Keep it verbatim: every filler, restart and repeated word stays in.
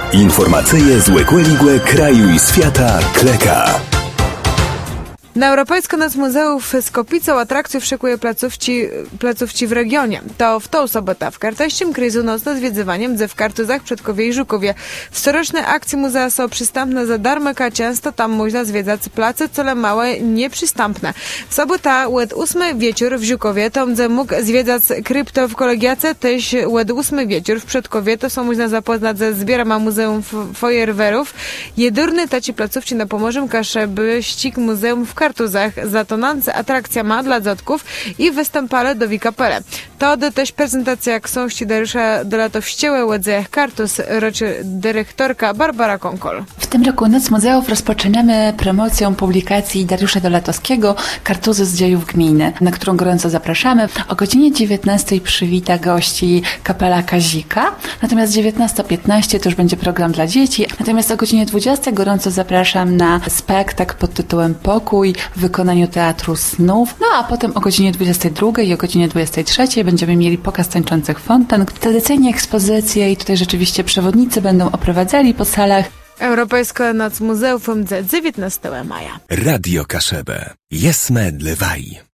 Informacyje z łekłe kraju i świata kleka. Na Europejską Noc Muzeów z kopicą atrakcjów szykuje placówci, placówci w regionie. To w tą sobotę w Karteściem kryzu nocno zwiedzywaniem dze w Kartuzach, Przedkowie i Żukowie. W corocznej akcji muzea są przystępne za darmo, a często tam można zwiedzać place, cole małe, nieprzystępne. W sobotę łed ósmy wieczór w Żukowie to gdzie mógł zwiedzać krypto w Kolegiace, też łed ósmy wieczór w Przedkowie to są można zapoznać ze zbierama Muzeum Fajerwerów. Jedurny taci placówci na Pomorzem kaszeby ścig muzeum w Kartuzach, zatonance atrakcja ma dla dziadków i występale do Wikapele. To też prezentacja książki Dariusza Dolatowściełe Łedzejach Kartuz, roczy dyrektorka Barbara Konkol. W tym roku Noc Muzeów rozpoczynamy promocją publikacji Dariusza Dolatowskiego Kartuzy z dziejów gminy, na którą gorąco zapraszamy. O godzinie dziewiętnastej przywita gości kapela Kazika, natomiast dziewiętnasta piętnaście to już będzie program dla dzieci, natomiast o godzinie dwudziestej gorąco zapraszam na spektakl pod tytułem Pokój w wykonaniu Teatru Snów. No a potem o godzinie dwudziestej drugiej i o godzinie dwudziestej trzeciej będziemy mieli pokaz tańczących fontan. Tradycyjnie ekspozycje i tutaj rzeczywiście przewodnicy będą oprowadzali po salach. Europejska Noc Muzeów dziewiętnastego maja. Radio Kaszebę. Jesme dlewaj.